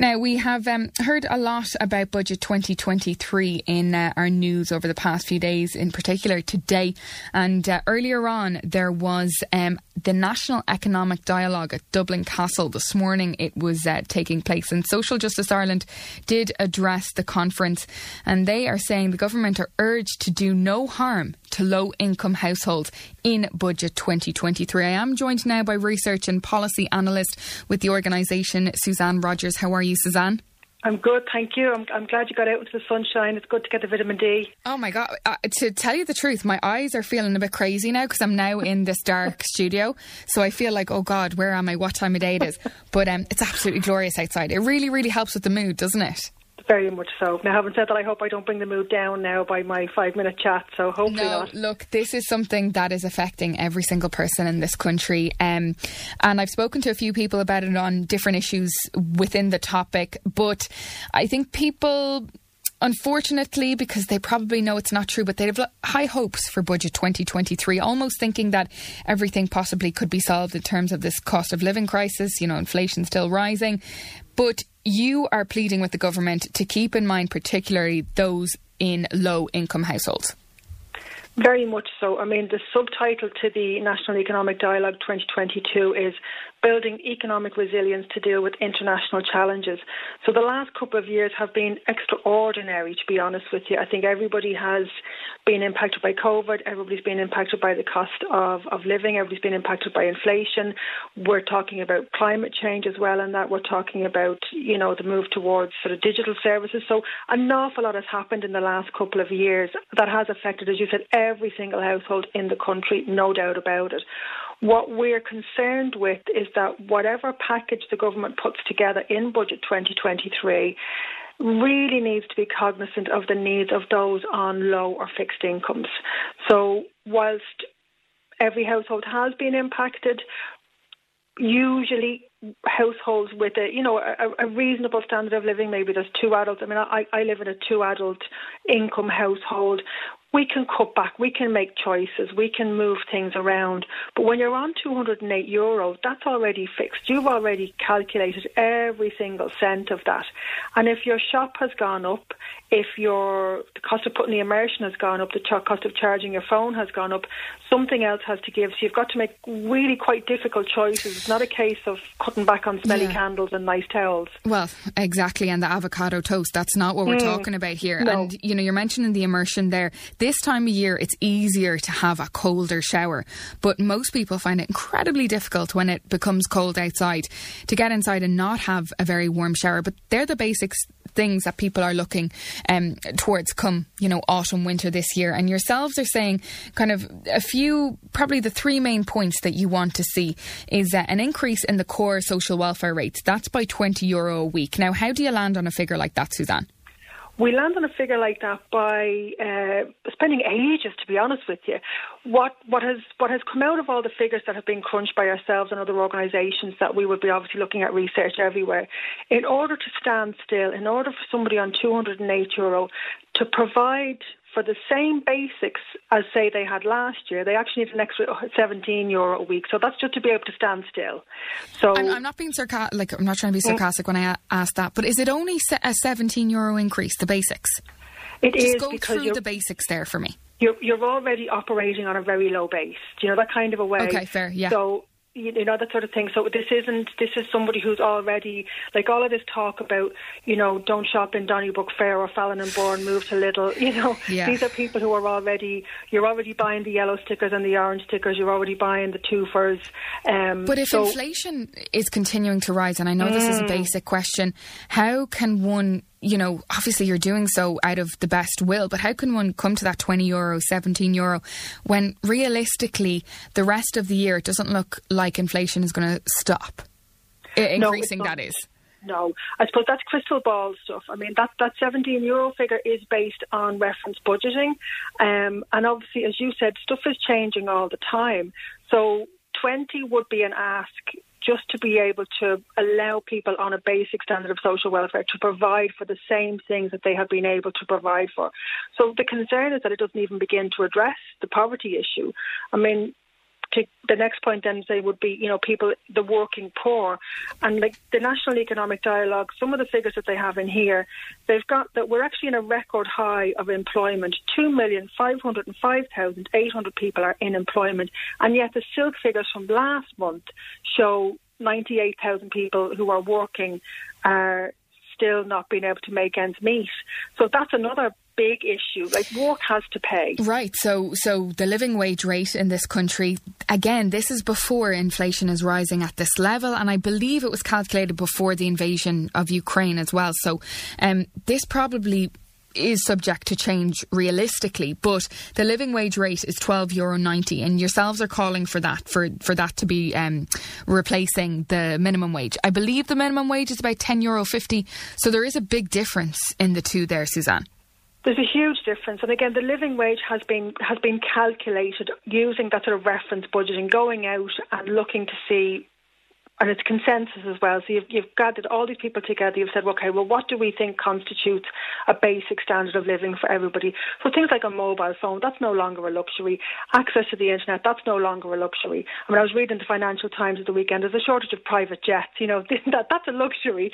Now, we have heard a lot about Budget 2023 in our news over the past few days, in particular today. And earlier on, there was the National Economic Dialogue at Dublin Castle. This morning it was taking place, and Social Justice Ireland did address the conference, and they are saying the government are urged to do no harm to low-income households in Budget 2023. I am joined now by research and policy analyst with the organisation, Suzanne Rogers. How are you, Suzanne? I'm good, thank you. I'm glad you got out into the sunshine. It's good to get the vitamin D. Oh my God. To tell you the truth, my eyes are feeling a bit crazy now because I'm now in this dark studio. So I feel like, oh God, where am I? What time of day it is? But it's absolutely glorious outside. It really, really helps with the mood, doesn't it? Very much so. Now, having said that, I hope I don't bring the mood down now by my 5-minute chat, so hopefully not. Look, this is something that is affecting every single person in this country, and I've spoken to a few people about it on different issues within the topic, but I think people, unfortunately, because they probably know it's not true, but they have high hopes for Budget 2023, almost thinking that everything possibly could be solved in terms of this cost of living crisis, inflation still rising. But you are pleading with the government to keep in mind particularly those in low-income households. Very much so. I mean, the subtitle to the National Economic Dialogue 2022 is Building Economic Resilience to Deal with International Challenges. So the last couple of years have been extraordinary, to be honest with you. I think everybody has been impacted by COVID. Everybody's been impacted by the cost of living. Everybody's been impacted by inflation. We're talking about climate change as well, and that we're talking about, the move towards sort of digital services. So an awful lot has happened in the last couple of years that has affected, as you said, every single household in the country, no doubt about it. What we're concerned with is that whatever package the government puts together in Budget 2023 really needs to be cognizant of the needs of those on low or fixed incomes. So whilst every household has been impacted, usually households with a reasonable standard of living, maybe there's 2 adults. I mean, I live in a 2-adult income household. We can cut back, we can make choices, we can move things around. But when you're on €208, that's already fixed. You've already calculated every single cent of that. And if your shop has gone up, if the cost of putting the immersion has gone up, the cost of charging your phone has gone up, something else has to give. So you've got to make really quite difficult choices. It's not a case of cutting back on smelly candles and nice towels. Well, exactly. And the avocado toast, that's not what we're talking about here. No. And, you're mentioning the immersion there. This time of year, it's easier to have a colder shower, but most people find it incredibly difficult when it becomes cold outside to get inside and not have a very warm shower. But they're the basic things that people are looking towards come, autumn, winter this year. And yourselves are saying kind of a few, probably the 3 main points that you want to see is an increase in the core social welfare rates. That's by €20 a week. Now, how do you land on a figure like that, Suzanne? We land on a figure like that by spending ages, to be honest with you. What has come out of all the figures that have been crunched by ourselves and other organisations that we would be obviously looking at research everywhere, in order to stand still, in order for somebody on €208 to provide for the same basics as, say, they had last year, they actually need an extra €17 a week. So that's just to be able to stand still. So I'm not being sarcastic. I'm not trying to be sarcastic when I ask that. But is it only a €17 increase, the basics? It just is, go because through the basics there for me. You're already operating on a very low base. Do you know, that kind of a way? Okay, fair, yeah. So that sort of thing. So this is somebody who's already, like all of this talk about, don't shop in Donnybrook Fair or Fallon and Bourne, move to Lidl, These are people who are you're already buying the yellow stickers and the orange stickers, you're already buying the twofers. But if inflation is continuing to rise, and I know this is a basic question, how can one, obviously you're doing so out of the best will, but how can one come to that €20, €17 when realistically the rest of the year it doesn't look like inflation is going to stop increasing? No, that is. No, I suppose that's crystal ball stuff. I mean, that €17 figure is based on reference budgeting. And obviously, as you said, stuff is changing all the time. So 20 would be an ask just to be able to allow people on a basic standard of social welfare to provide for the same things that they have been able to provide for. So the concern is that it doesn't even begin to address the poverty issue. I mean, the next point then say would be, people, the working poor. And like the National Economic Dialogue, some of the figures that they have in here, they've got that we're actually in a record high of employment. 2,505,800 people are in employment. And yet the Silk figures from last month show 98,000 people who are working are still not being able to make ends meet. So that's another big issue. Like, work has to pay. Right. So the living wage rate in this country, again, this is before inflation is rising at this level, and I believe it was calculated before the invasion of Ukraine as well. So this probably is subject to change realistically, but the living wage rate is €12.90, and yourselves are calling for that for that to be replacing the minimum wage. I believe the minimum wage is about €10.50, so there is a big difference in the two there, Suzanne. There's a huge difference, and again, the living wage has been calculated using that sort of reference budgeting, going out and looking to see. And it's consensus as well. So you've gathered all these people together. You've said, okay, well, what do we think constitutes a basic standard of living for everybody? So things like a mobile phone, that's no longer a luxury. Access to the internet, that's no longer a luxury. I mean, I was reading the Financial Times at the weekend. There's a shortage of private jets. That's a luxury.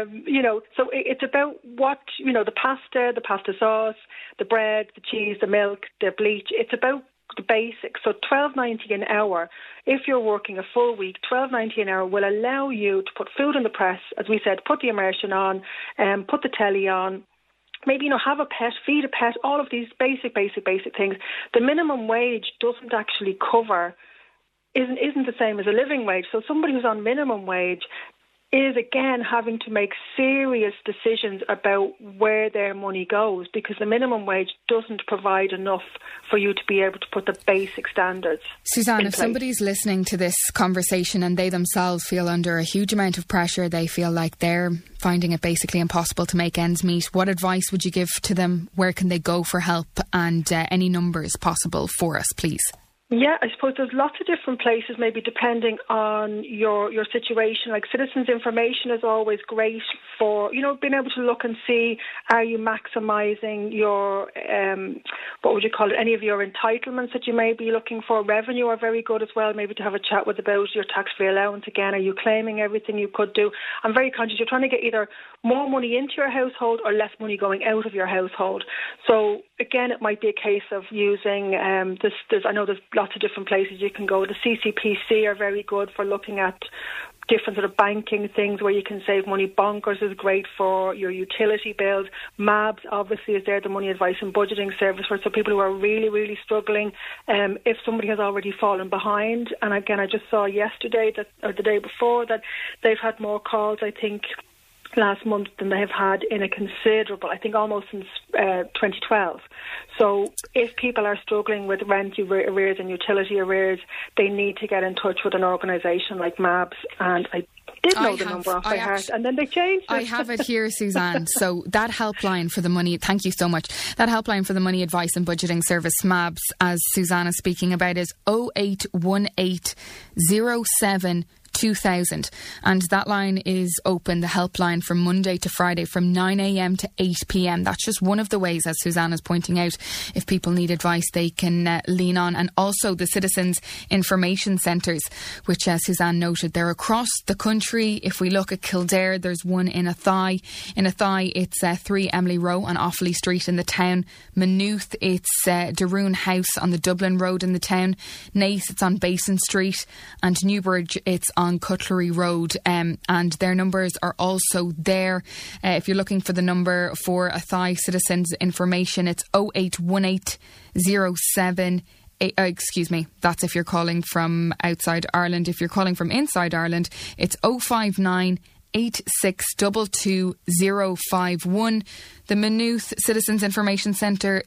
So it's about what, the pasta sauce, the bread, the cheese, the milk, the bleach. It's about the basics. So $12.90 an hour, if you're working a full week, $12.90 an hour will allow you to put food in the press, as we said, put the immersion on, put the telly on, maybe, have a pet, feed a pet, all of these basic things. The minimum wage doesn't actually cover, isn't the same as a living wage. So somebody who's on minimum wage is again having to make serious decisions about where their money goes, because the minimum wage doesn't provide enough for you to be able to put the basic standards. Suzanne, if somebody's listening to this conversation and they themselves feel under a huge amount of pressure, they feel like they're finding it basically impossible to make ends meet, what advice would you give to them? Where can they go for help? And any numbers possible for us, please? Yeah, I suppose there's lots of different places, maybe depending on your situation. Like citizens' information is always great for, being able to look and see, are you maximising your, any of your entitlements that you may be looking for. Revenue are very good as well, maybe to have a chat with about your tax-free allowance. Again, are you claiming everything you could do? I'm very conscious you're trying to get either more money into your household or less money going out of your household. So again, it might be a case of using I know there's lots of different places you can go. The CCPC are very good for looking at different sort of banking things where you can save money. Bonkers is great for your utility bills. MABS obviously is there, the money advice and budgeting service for people who are really, really struggling. If somebody has already fallen behind, and again, I just saw yesterday or the day before that they've had more calls, I think, last month than they have had in a considerable, I think almost since 2012. So if people are struggling with rent arrears and utility arrears, they need to get in touch with an organisation like MABS, and I did know the number off by heart, and then they changed it. I have it here, Suzanne. So that helpline for the money, thank you so much, that helpline for the money advice and budgeting service, MABS, as Suzanne is speaking about, is 0818 07 2000, and that line is open, the helpline, from Monday to Friday from 9am to 8pm. That's just one of the ways, as Suzanne is pointing out, if people need advice they can lean on. And also the Citizens Information Centres, which Suzanne noted, they're across the country. If we look at Kildare, there's one in Athy. In Athy, it's 3 Emily Row on Offaly Street in the town. Maynooth, it's Daroon House on the Dublin Road in the town. Naas, it's on Basin Street. And Newbridge, it's on Cutlery Road, and their numbers are also there. If you're looking for the number for Athy Citizens Information, it's 0818 07. Excuse me, that's if you're calling from outside Ireland. If you're calling from inside Ireland, it's 059 8622051. The Maynooth Citizens Information Centre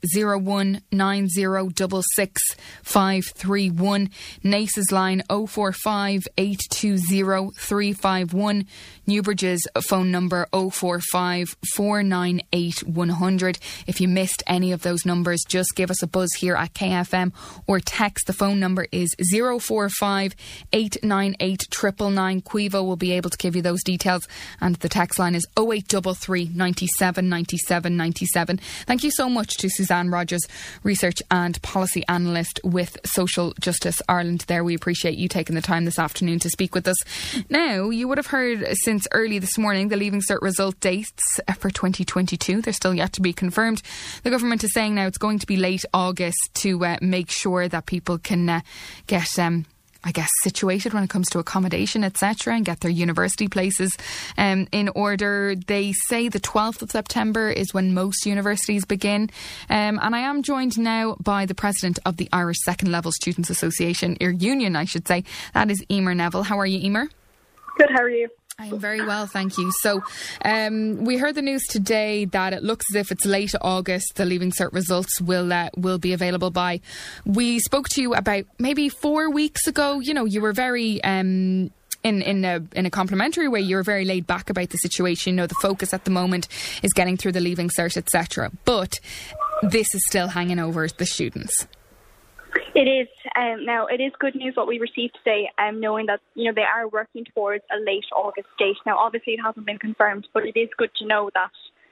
019066531. Naas's line 045 820 351. Newbridge's phone number 045 498 100. If you missed any of those numbers, just give us a buzz here at KFM or text. The phone number is 045 898 999. Quivo will be able to give you those details details. And the text line is 0833 97 97 97. Thank you so much to Suzanne Rogers, Research and Policy Analyst with Social Justice Ireland there. We appreciate you taking the time this afternoon to speak with us. Now, you would have heard since early this morning the Leaving Cert result dates for 2022. They're still yet to be confirmed. The government is saying now it's going to be late August to make sure that people can get situated when it comes to accommodation, etc., and get their university places in order. They say the 12th of September is when most universities begin. And I am joined now by the president of the Irish Second Level Students Association, or Union, I should say. That is Emer Neville. How are you, Emer? Good, how are you? I am very well, thank you. So we heard the news today that it looks as if it's late August. The Leaving Cert results will be available by. We spoke to you about maybe 4 weeks ago. You know, you were very in a complimentary way. You were very laid back about the situation. You know, the focus at the moment is getting through the Leaving Cert, etc. But this is still hanging over the students. It is. Now, it is good news what we received today, knowing that, you know, they are working towards a late August date. Now, obviously, it hasn't been confirmed, but it is good to know that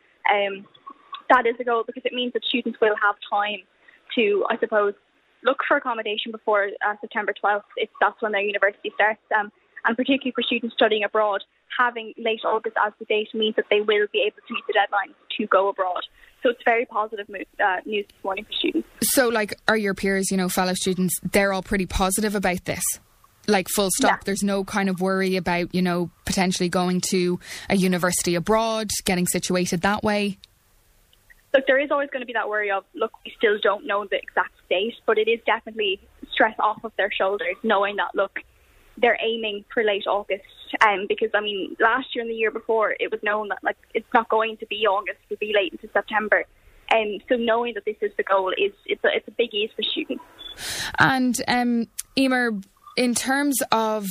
that is a goal, because it means that students will have time to, I suppose, look for accommodation before September 12th. That's when their university starts. And particularly for students studying abroad, having late August as the date means that they will be able to meet the deadline to go abroad. So it's very positive news this morning for students. So, like, are your peers, you know, fellow students, they're all pretty positive about this? Like, full stop, yeah. There's no kind of worry about, you know, potentially going to a university abroad, getting situated that way? Look, there is always going to be that worry of, look, we still don't know the exact date, but it is definitely stress off of their shoulders, knowing that, look, they're aiming for late August. Because, I mean, last year and the year before, it was known that, like, it's not going to be August, it'll be late into September. So knowing that this is the goal, it's a big ease for students. And, Emer, in terms of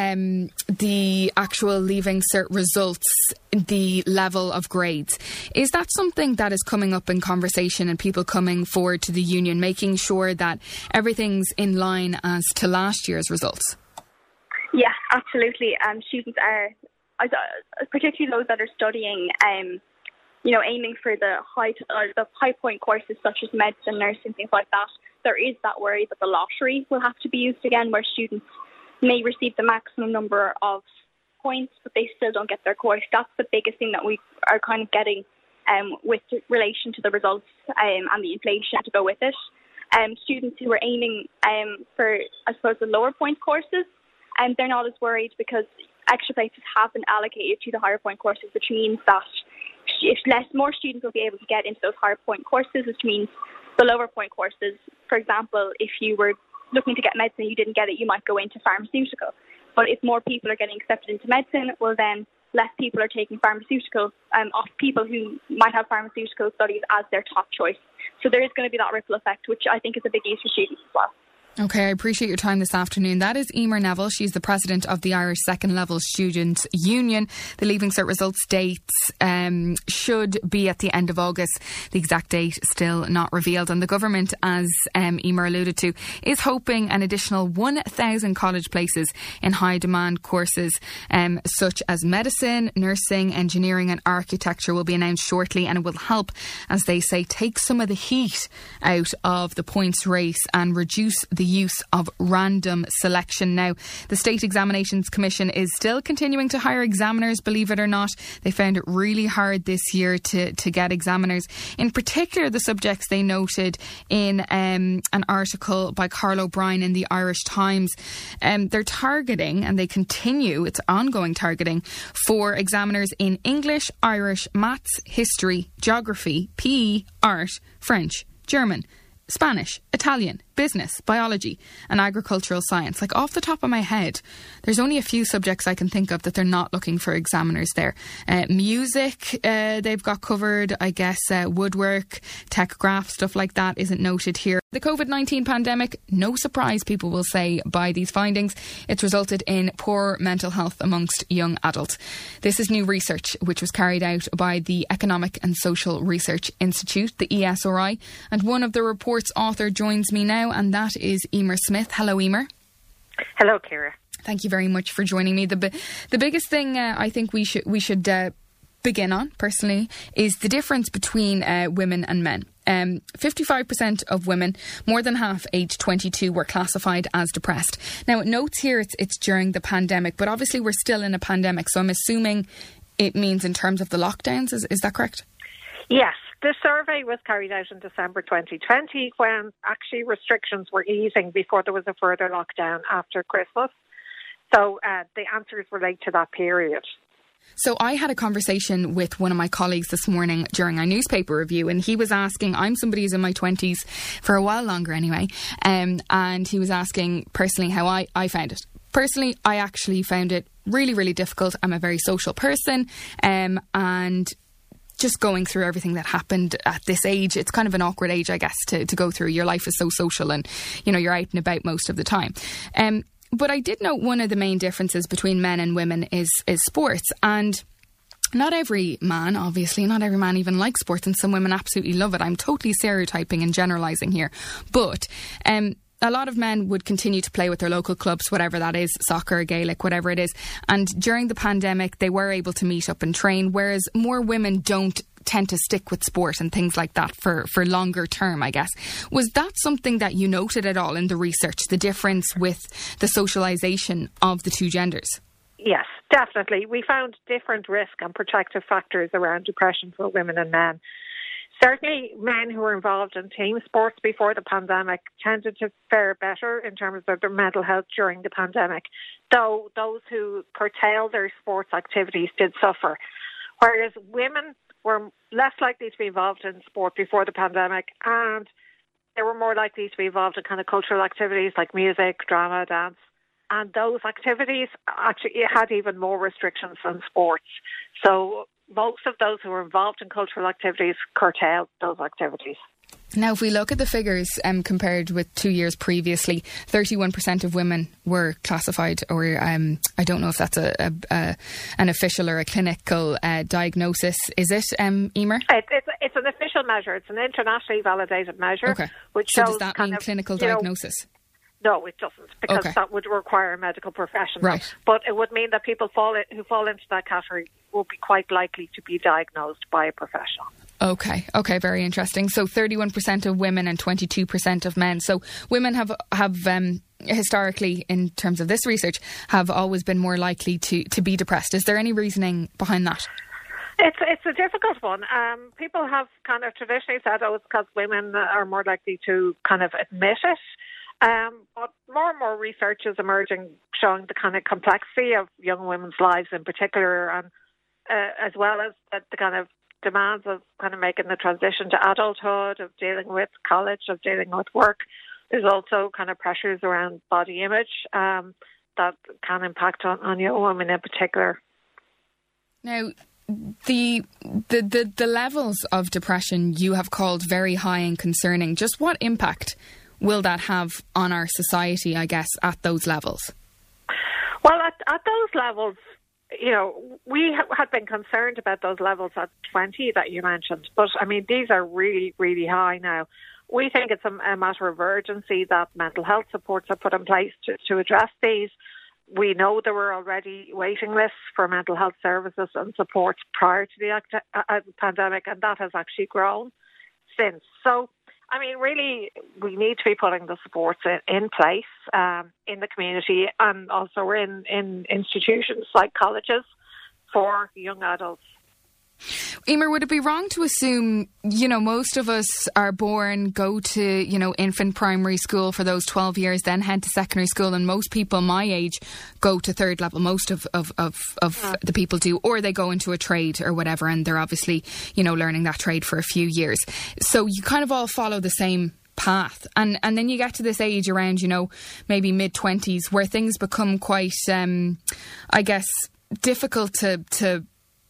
the actual Leaving Cert results, the level of grades, is that something that is coming up in conversation and people coming forward to the union, making sure that everything's in line as to last year's results? Yeah, absolutely. Students are, particularly those that are studying, you know, aiming for the high point courses such as medicine, nursing, things like that. There is that worry that the lottery will have to be used again, where students may receive the maximum number of points, but they still don't get their course. That's the biggest thing that we are kind of getting with relation to the results and the inflation to go with it. Students who are aiming for, I suppose, the lower point courses, and they're not as worried because extra places have been allocated to the higher point courses, which means that more students will be able to get into those higher point courses, which means the lower point courses, for example, if you were looking to get medicine and you didn't get it, you might go into pharmaceutical. But if more people are getting accepted into medicine, well then less people are taking pharmaceutical off people who might have pharmaceutical studies as their top choice. So there is going to be that ripple effect, which I think is a big ease for students as well. OK, I appreciate your time this afternoon. That is Emer Neville. She's the president of the Irish Second Level Students Union. The Leaving Cert results dates should be at the end of August. The exact date still not revealed. And the government, as Emer alluded to, is hoping an additional 1,000 college places in high demand courses such as medicine, nursing, engineering and architecture will be announced shortly, and it will help, as they say, take some of the heat out of the points race and reduce the use of random selection. Now, the State Examinations Commission is still continuing to hire examiners, believe it or not. They found it really hard this year to get examiners. In particular, the subjects they noted in an article by Carl O'Brien in the Irish Times. They're targeting, and they continue, it's ongoing targeting, for examiners in English, Irish, maths, history, geography, PE, art, French, German, Spanish, Italian, business, biology and agricultural science. Like, off the top of my head, there's only a few subjects I can think of that they're not looking for examiners there. Music, they've got covered, I guess. Woodwork, tech, graph, stuff like that isn't noted here. The COVID-19 pandemic, no surprise, people will say, by these findings. It's resulted in poor mental health amongst young adults. This is new research which was carried out by the Economic and Social Research Institute, the ESRI, and one of the report's author joins me now, and that is Emer Smith. Hello, Emer. Hello, Ciara. Thank you very much for joining me. The biggest thing I think we should begin on, personally, is the difference between women and men. 55% of women, more than half aged 22, were classified as depressed. Now, it notes here it's during the pandemic, but obviously we're still in a pandemic, so I'm assuming it means in terms of the lockdowns. Is that correct? Yes. The survey was carried out in December 2020 when actually restrictions were easing before there was a further lockdown after Christmas. So the answers relate to that period. So I had a conversation with one of my colleagues this morning during our newspaper review, and he was asking, I'm somebody who's in my 20s, for a while longer anyway, and he was asking personally how I found it. Personally, I actually found it really, really difficult. I'm a very social person, and just going through everything that happened at this age, it's kind of an awkward age, I guess, to go through. Your life is so social and, you know, you're out and about most of the time. But I did note one of the main differences between men and women is sports. And not every man, obviously, not every man even likes sports, and some women absolutely love it. I'm totally stereotyping and generalising here. But a lot of men would continue to play with their local clubs, whatever that is, soccer, Gaelic, whatever it is. And during the pandemic, they were able to meet up and train, whereas more women don't tend to stick with sport and things like that for longer term, I guess. Was that something that you noted at all in the research, the difference with the socialisation of the two genders? Yes, definitely. We found different risk and protective factors around depression for women and men. Certainly, men who were involved in team sports before the pandemic tended to fare better in terms of their mental health during the pandemic, though those who curtailed their sports activities did suffer. Whereas women were less likely to be involved in sport before the pandemic, and they were more likely to be involved in kind of cultural activities like music, drama, dance. And those activities actually had even more restrictions than sports. So most of those who were involved in cultural activities curtailed those activities. Now, if we look at the figures compared with 2 years previously, 31% of women were classified, or I don't know if that's an official or a clinical diagnosis. Is it, Emer? It's an official measure. It's an internationally validated measure. Okay. Which so shows does that mean clinical diagnosis? No, it doesn't, because that would require a medical professional. Right. But it would mean that people who fall into that category will be quite likely to be diagnosed by a professional. Okay, very interesting. So 31% of women and 22% of men. So women have historically, in terms of this research, have always been more likely to be depressed. Is there any reasoning behind that? It's a difficult one. People have kind of traditionally said, it's because women are more likely to kind of admit it. But more and more research is emerging showing the kind of complexity of young women's lives in particular, and as well as the kind of demands of kind of making the transition to adulthood, of dealing with college, of dealing with work. There's also kind of pressures around body image that can impact on young women in particular. Now, the levels of depression you have called very high and concerning. Just what impact will that have on our society, I guess, at those levels? Well, at those levels, you know, we had been concerned about those levels at 20 that you mentioned. But, I mean, these are really, really high now. We think it's a matter of urgency that mental health supports are put in place to address these. We know there were already waiting lists for mental health services and supports prior to the pandemic, and that has actually grown since. So, I mean, really, we need to be putting the supports in place in the community, and also in institutions like colleges for young adults. Emer, would it be wrong to assume, you know, most of us are born, go to, you know, infant primary school for those 12 years, then head to secondary school, and most people my age go to third level. Most of the people do, or they go into a trade or whatever, and they're obviously, you know, learning that trade for a few years. So you kind of all follow the same path, and then you get to this age around, you know, maybe mid-20s, where things become quite, I guess, difficult to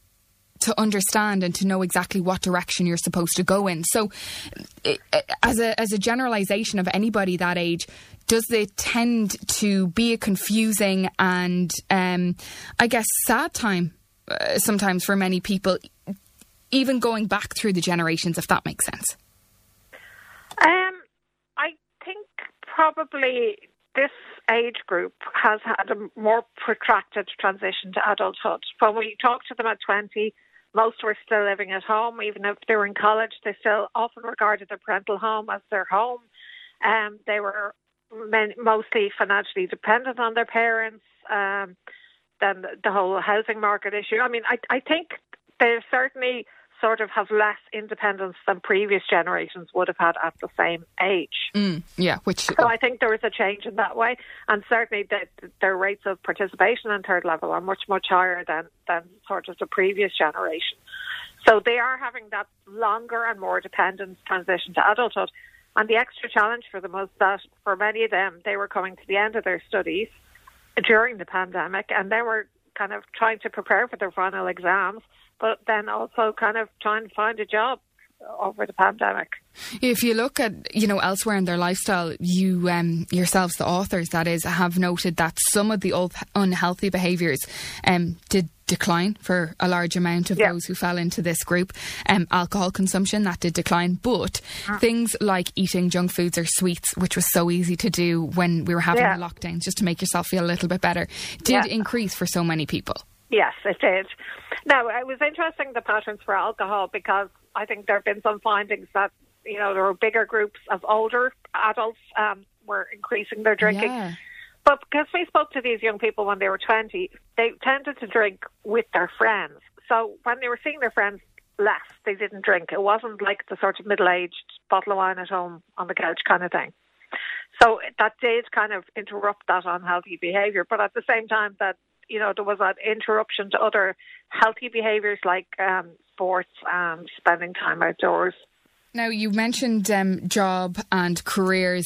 understand and to know exactly what direction you're supposed to go in. So as a generalisation of anybody that age, does it tend to be a confusing and I guess sad time sometimes for many people, even going back through the generations, if that makes sense? I think probably this age group has had a more protracted transition to adulthood. When we talk to them at 20, most were still living at home. Even if they were in college, they still often regarded their parental home as their home. They were mostly financially dependent on their parents. Then the whole housing market issue. I mean, I think they certainly sort of have less independence than previous generations would have had at the same age. So I think there is a change in that way, and certainly their rates of participation in third level are much, much higher than sort of the previous generation. So they are having that longer and more dependent transition to adulthood. And the extra challenge for them was that for many of them, they were coming to the end of their studies during the pandemic, and they were kind of trying to prepare for their final exams, but then also kind of trying to find a job over the pandemic. If you look at, elsewhere in their lifestyle, you yourselves, the authors, that is, have noted that some of the unhealthy behaviours did decline for a large amount of those who fell into this group. Alcohol consumption, that did decline, but things like eating junk foods or sweets, which was so easy to do when we were having the lockdowns, just to make yourself feel a little bit better, did increase for so many people. Yes, it did. Now, it was interesting, the patterns for alcohol, because I think there have been some findings that, there were bigger groups of older adults were increasing their drinking. Yeah. But because we spoke to these young people when they were 20, they tended to drink with their friends. So when they were seeing their friends less, they didn't drink. It wasn't like the sort of middle-aged bottle of wine at home on the couch kind of thing. So that did kind of interrupt that unhealthy behaviour. But at the same time, that there was that interruption to other healthy behaviours like sports and spending time outdoors. Now, you mentioned job and careers.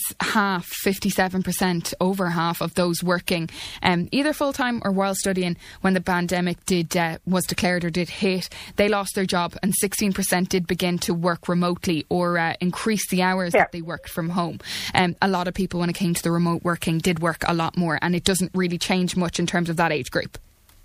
57%, over half of those working either full-time or while studying when the pandemic was declared or did hit, they lost their job, and 16% did begin to work remotely or increase the hours that they worked from home. A lot of people, when it came to the remote working, did work a lot more, and it doesn't really change much in terms of that age group.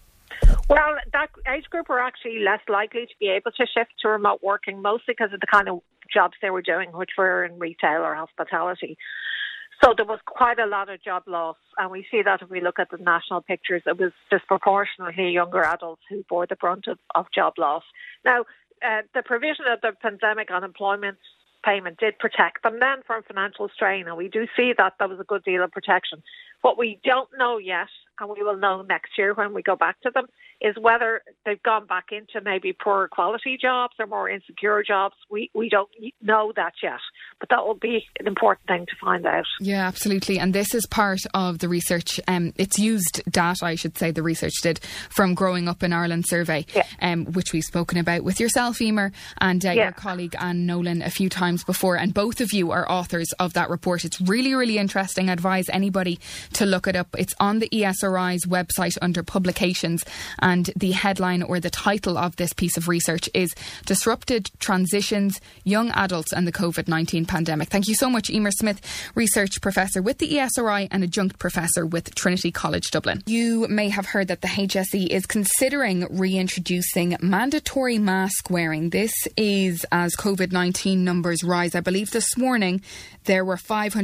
Well, that age group were actually less likely to be able to shift to remote working, mostly because of the kind of jobs they were doing, which were in retail or hospitality. So there was quite a lot of job loss, and we see that if we look at the national pictures, it was disproportionately younger adults who bore the brunt of job loss. Now, the provision of the pandemic unemployment payment did protect them then from financial strain, and we do see that there was a good deal of protection. What we don't know yet, and we will know next year when we go back to them, is whether they've gone back into maybe poorer quality jobs or more insecure jobs. We don't know that yet, but that will be an important thing to find out. Yeah, absolutely. And this is part of the research. It's used data, I should say, the research did, from Growing Up in Ireland survey, which we've spoken about with yourself, Emer, and your colleague Anne Nolan a few times before. And both of you are authors of that report. It's really, really interesting. I advise anybody to look it up. It's on the ESRI's website under publications, and the headline or the title of this piece of research is Disrupted Transitions, Young Adults and the COVID-19 Pandemic. Thank you so much, Emer Smith, Research Professor with the ESRI and Adjunct Professor with Trinity College Dublin. You may have heard that the HSE is considering reintroducing mandatory mask wearing. This is as COVID-19 numbers rise. I believe this morning there were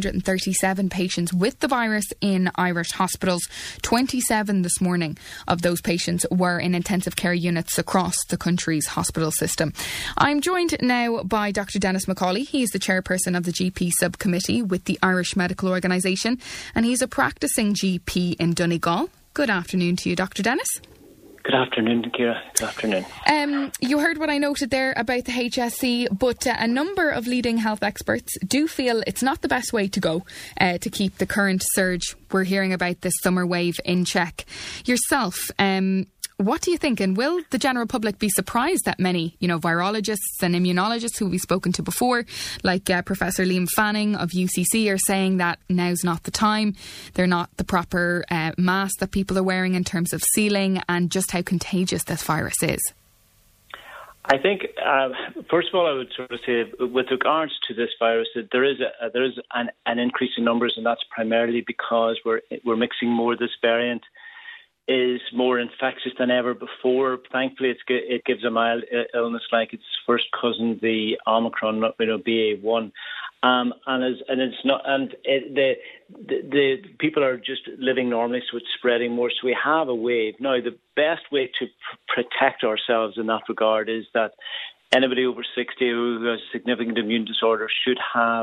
537 patients with the virus in Irish hospitals. 27 this morning of those patients were in intensive care units across the country's hospital system. I'm joined now by Dr. Denis McCauley. He's the chairperson of the GP subcommittee with the Irish Medical Organisation, and he's a practising GP in Donegal. Good afternoon to you, Dr. Denis. Good afternoon, Ciara. Good afternoon. You heard what I noted there about the HSE, but a number of leading health experts do feel it's not the best way to go to keep the current surge we're hearing about this summer wave in check. Yourself, what do you think? And will the general public be surprised that many, virologists and immunologists who we've spoken to before, like Professor Liam Fanning of UCC, are saying that now's not the time? They're not the proper mask that people are wearing in terms of sealing, and just how contagious this virus is. I think, first of all, I would sort of say, with regards to this virus, that there is an increase in numbers, and that's primarily because we're mixing more. This variant is more infectious than ever before. Thankfully, it gives a mild illness like its first cousin, the Omicron, BA1. The people are just living normally, so it's spreading more. So we have a wave now. The best way to protect ourselves in that regard is that anybody over 60 who has a significant immune disorder should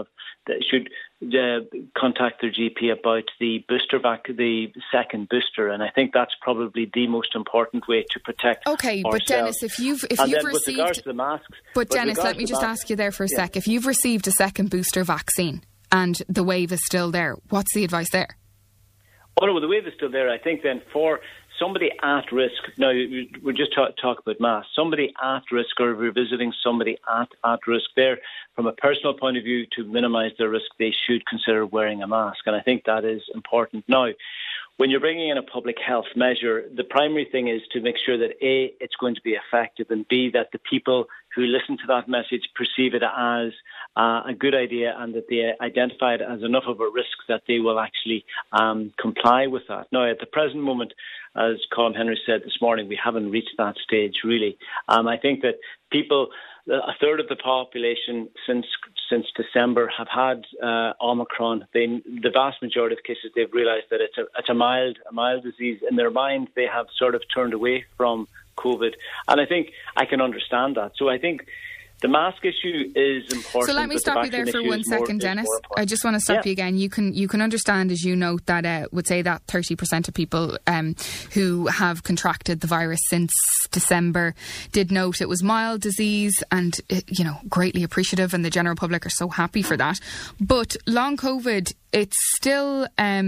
contact their GP about the second booster, and I think that's probably the most important way to protect. Okay, ourselves. But Dennis, if you've received, with regards to the masks, but Dennis, let me just ask you there for a sec. If you've received a second booster vaccine and the wave is still there, what's the advice there? Oh no, the wave is still there. I think then for somebody at risk, now we're just talk about masks, somebody at risk, or if we're visiting somebody at risk there, from a personal point of view, to minimise their risk, they should consider wearing a mask. And I think that is important. Now, when you're bringing in a public health measure, the primary thing is to make sure that A, it's going to be effective, and B, that the people who listen to that message perceive it as a good idea, and that they identify it as enough of a risk that they will actually comply with that. Now, at the present moment, as Colin Henry said this morning, we haven't reached that stage, really. I think that people, a third of the population since December have had Omicron. The vast majority of cases, they've realised that it's a mild disease. In their mind, they have sort of turned away from COVID, and I think I can understand that. So I think the mask issue is important. So let me stop you there for 1 second, Dennis. I just want to stop you again. You can understand, as you note, that would say that 30% of people who have contracted the virus since December did note it was mild disease, and greatly appreciative, and the general public are so happy for that. But long COVID, it's still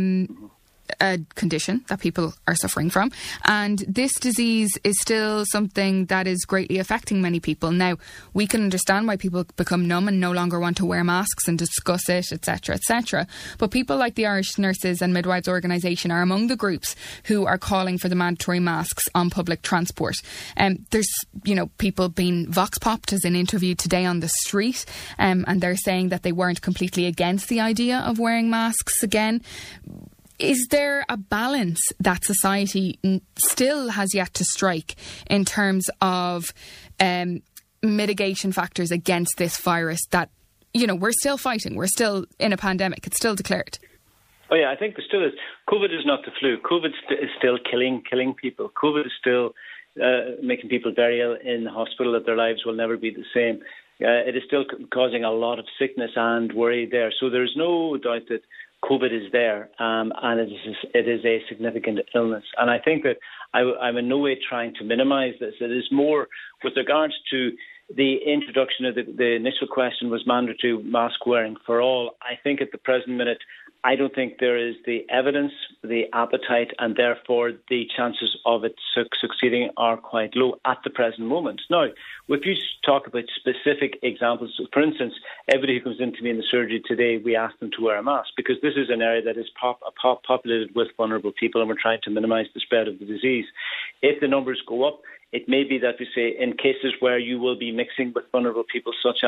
a condition that people are suffering from, and this disease is still something that is greatly affecting many people. Now, we can understand why people become numb and no longer want to wear masks and discuss it, etc., etc. But people like the Irish Nurses and Midwives Organisation are among the groups who are calling for the mandatory masks on public transport. There's people being vox popped, as in interviewed today on the street, and they're saying that they weren't completely against the idea of wearing masks again. Is there a balance that society still has yet to strike in terms of mitigation factors against this virus that, we're still fighting? We're still in a pandemic. It's still declared. Oh, yeah, I think there still is. COVID is not the flu. COVID is still killing people. COVID is still making people very ill in the hospital, that their lives will never be the same. It is still causing a lot of sickness and worry there. So there's no doubt that COVID is there, and it is a significant illness. And I think that I'm in no way trying to minimise this. It is more with regards to the introduction of the initial question was mandatory mask wearing for all. I think at the present minute, I don't think there is the evidence, the appetite, and therefore the chances of it succeeding are quite low at the present moment. Now, if you talk about specific examples, for instance, everybody who comes into me in the surgery today, we ask them to wear a mask, because this is an area that is populated with vulnerable people, and we're trying to minimise the spread of the disease. If the numbers go up, it may be that we say in cases where you will be mixing with vulnerable people, such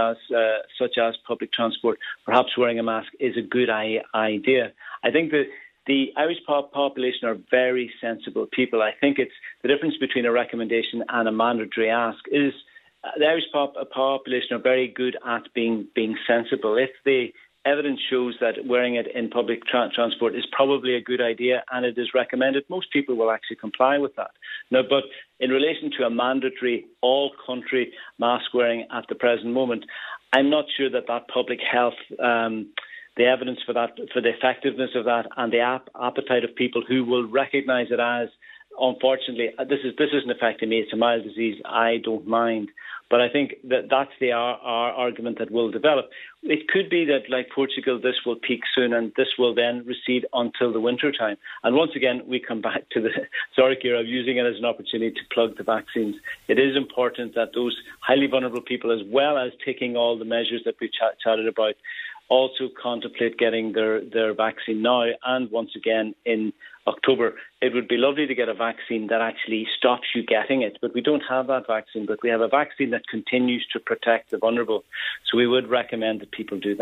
as public transport, perhaps wearing a mask is a good idea. I think that the Irish population are very sensible people. I think it's the difference between a recommendation and a mandatory ask is the Irish population are very good at being sensible. If the evidence shows that wearing it in public transport is probably a good idea and it is recommended, most people will actually comply with that. Now, but in relation to a mandatory all-country mask wearing at the present moment, I'm not sure that public health, the evidence for that, for the effectiveness of that, and the appetite of people who will recognise it as, unfortunately, this isn't affecting me, it's a mild disease, I don't mind. But I think that's our argument that will develop. It could be that, like Portugal, this will peak soon and this will then recede until the winter time. And once again, we come back to sorry, Ciara, I'm using it as an opportunity to plug the vaccines. It is important that those highly vulnerable people, as well as taking all the measures that we chatted about, also contemplate getting their vaccine now and once again in October. It would be lovely to get a vaccine that actually stops you getting it, but we don't have that vaccine, but we have a vaccine that continues to protect the vulnerable. So we would recommend that people do that.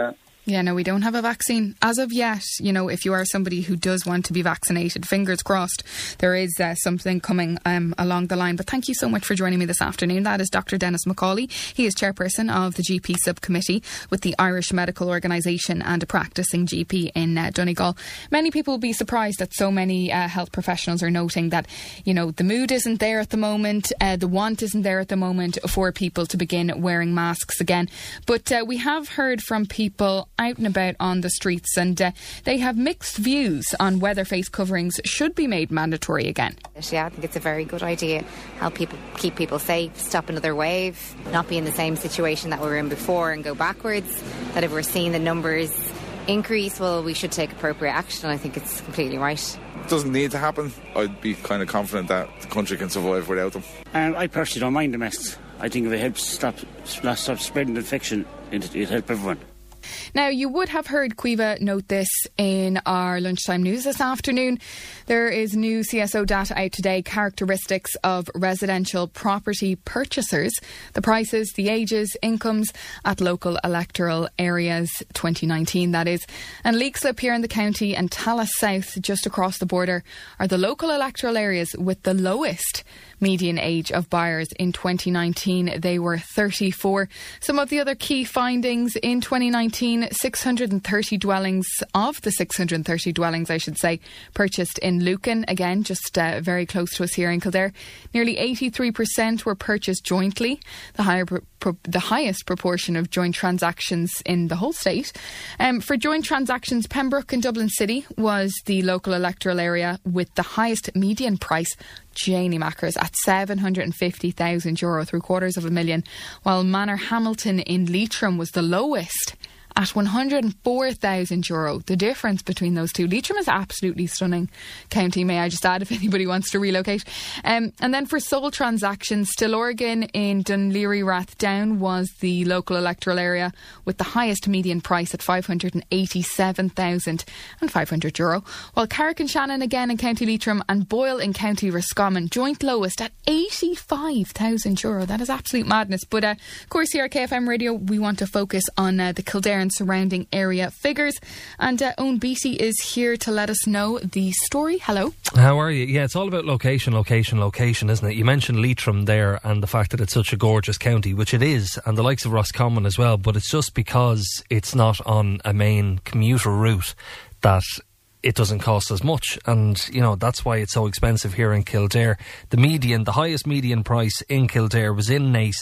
Yeah, no, we don't have a vaccine as of yet. You know, if you are somebody who does want to be vaccinated, fingers crossed, there is something coming along the line. But thank you so much for joining me this afternoon. That is Dr. Dennis McCauley. He is chairperson of the GP subcommittee with the Irish Medical Organisation and a practising GP in Donegal. Many people will be surprised that so many health professionals are noting that, you know, the mood isn't there at the moment, the want isn't there at the moment for people to begin wearing masks again. But we have heard from people out and about on the streets, and they have mixed views on whether face coverings should be made mandatory again. Yeah, I think it's a very good idea. Help people, keep people safe, stop another wave, not be in the same situation that we were in before and go backwards. That if we're seeing the numbers increase, well, we should take appropriate action. I think it's completely right. It doesn't need to happen. I'd be kind of confident that the country can survive without them. And I personally don't mind the masks. I think if it helps stop spreading the infection, it'll help everyone. Now, you would have heard Caoimhe note this in our lunchtime news this afternoon. There is new CSO data out today, characteristics of residential property purchasers, the prices, the ages, incomes at local electoral areas 2019, that is. And Leixlip here in the county and Tallaght South, just across the border, are the local electoral areas with the lowest median age of buyers. In 2019, they were 34. Some of the other key findings in 2019, 630 dwellings, of the 630 dwellings, I should say, purchased in Lucan, again, just very close to us here in Kildare. Nearly 83% were purchased jointly, the highest proportion of joint transactions in the whole state. For joint transactions, Pembroke and Dublin City was the local electoral area with the highest median price, Janie Mackers, at €750,000, €750,000, while Manor Hamilton in Leitrim was the lowest at €104,000. The difference between those two. Leitrim is absolutely stunning county, may I just add, if anybody wants to relocate. And then for sole transactions, Stillorgan in Dunleary Rathdown was the local electoral area with the highest median price at €587,500, while Carrick-on-Shannon again in County Leitrim and Boyle in County Roscommon joint lowest at €85,000. That is absolute madness. But of course here at KFM Radio we want to focus on the Kildare and surrounding area figures, and Owen Beattie is here to let us know the story. Hello. How are you? Yeah, it's all about location, isn't it? You mentioned Leitrim there and the fact that it's such a gorgeous county, which it is, and the likes of Roscommon as well, but it's just because it's not on a main commuter route that it doesn't cost as much, and you know that's why it's so expensive here in Kildare. The highest median price in Kildare was in Naas,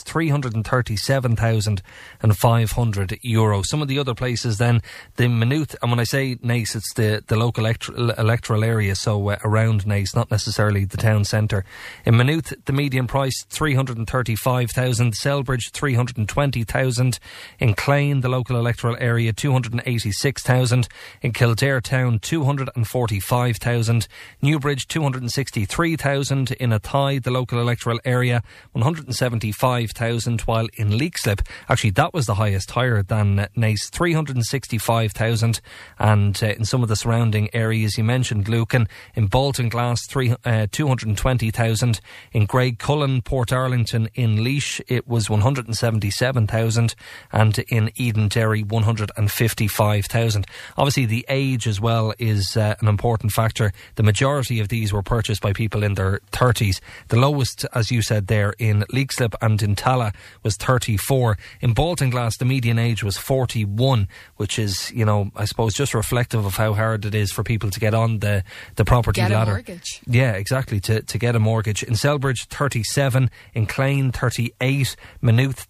€337,500. Some of the other places then, the Maynooth, and when I say Naas, it's the local electoral area, so around Naas, not necessarily the town centre. In Maynooth, the median price €335,000, Selbridge €320,000, in Clane, the local electoral area, €286,000, in Kildare town €245,000, Newbridge €263,000, in Athy, the local electoral area, €175,000, while in Leixlip, actually that was the highest, higher than Naas, €365,000, and in some of the surrounding areas you mentioned, Lucan, in Baltinglass €220,000, in Graiguecullen, Portarlington, in Laois it was €177,000, and in Edenderry €155,000. Obviously the age as well is an important factor. The majority of these were purchased by people in their 30s. The lowest, as you said there, in Leixlip and in Tallaght was 34. In Baltinglass, the median age was 41, which is, you know, I suppose just reflective of how hard it is for people to get on the property ladder. Get a mortgage. Yeah, exactly, to get a mortgage. In Selbridge, 37. In Clane, 38. Maynooth,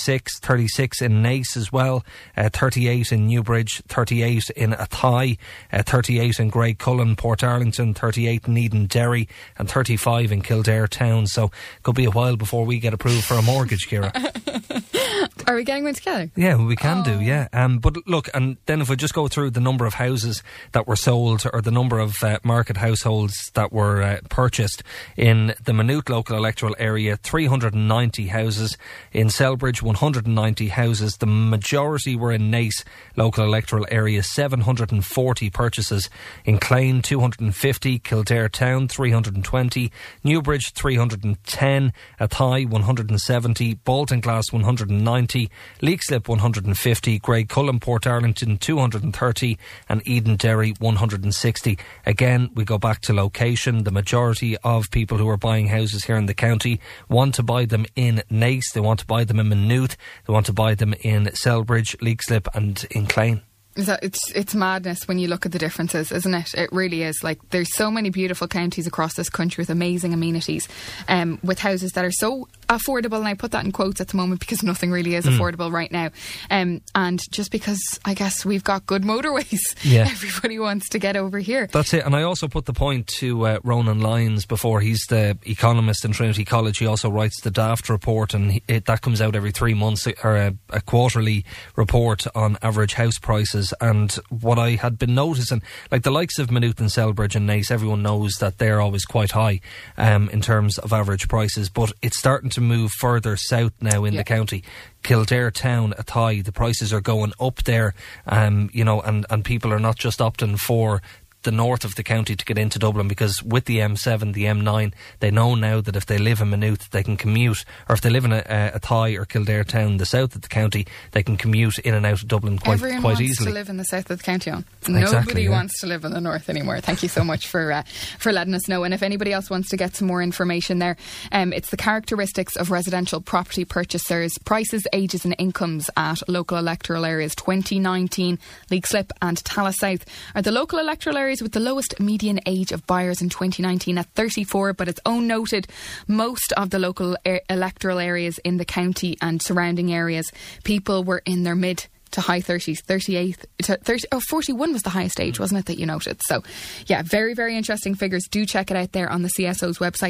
36 in Naas as well. 38 in Newbridge, 38 in Athy, 38 in Graiguecullen, Portarlington, 38 in Edenderry, and 35 in Kildare town. So it could be a while before we get approved for a mortgage, Ciara. Are we getting one together? Yeah, we can do, yeah. But look, and then if we just go through the number of houses that were sold, or the number of market households that were purchased in the Maynooth local electoral area, 390 houses. In Selbridge, 190 houses. The majority were in Naas local electoral area, 740 purchases. In Clane, 250. Kildare town, 320. Newbridge, 310. Athy, 170. Baltinglass, 190. 130, Leixlip 150, Graiguecullen, Portarlington 230 and Edenderry 160. Again, we go back to location. The majority of people who are buying houses here in the county want to buy them in Naas, they want to buy them in Maynooth, they want to buy them in Selbridge, Leixlip and in Clane. It's madness when you look at the differences, isn't it? It really is. Like, there's so many beautiful counties across this country with amazing amenities, with houses that are so affordable, and I put that in quotes at the moment because nothing really is affordable right now, and just because I guess we've got good motorways, everybody wants to get over here. That's it. And I also put the point to Ronan Lyons before. He's the economist in Trinity College. He also writes the Daft report, and that comes out every 3 months, or a quarterly report on average house prices. And what I had been noticing, like the likes of Maynooth and Selbridge and Naas, everyone knows that they're always quite high in terms of average prices, but it's starting to move further south now in the county. Kildare Town, Athy, the prices are going up there, you know, and people are not just opting for the north of the county to get into Dublin, because with the M7, the M9, they know now that if they live in Maynooth, they can commute, or if they live in Athy or Kildare Town, the south of the county, they can commute in and out of Dublin quite easily. Everyone wants to live in the south of the county. Nobody wants to live in the north anymore. Thank you so much for letting us know. And if anybody else wants to get some more information there, it's the characteristics of residential property purchasers, prices, ages and incomes at local electoral areas 2019. Leixlip and Tallaght South are the local electoral areas with the lowest median age of buyers in 2019 at 34, but it's own noted most of the local electoral areas in the county and surrounding areas, people were in their mid to high 30s, 38 to 30, 41 was the highest age, wasn't it, that you noted? So yeah, very, very interesting figures. Do check it out there on the CSO's website.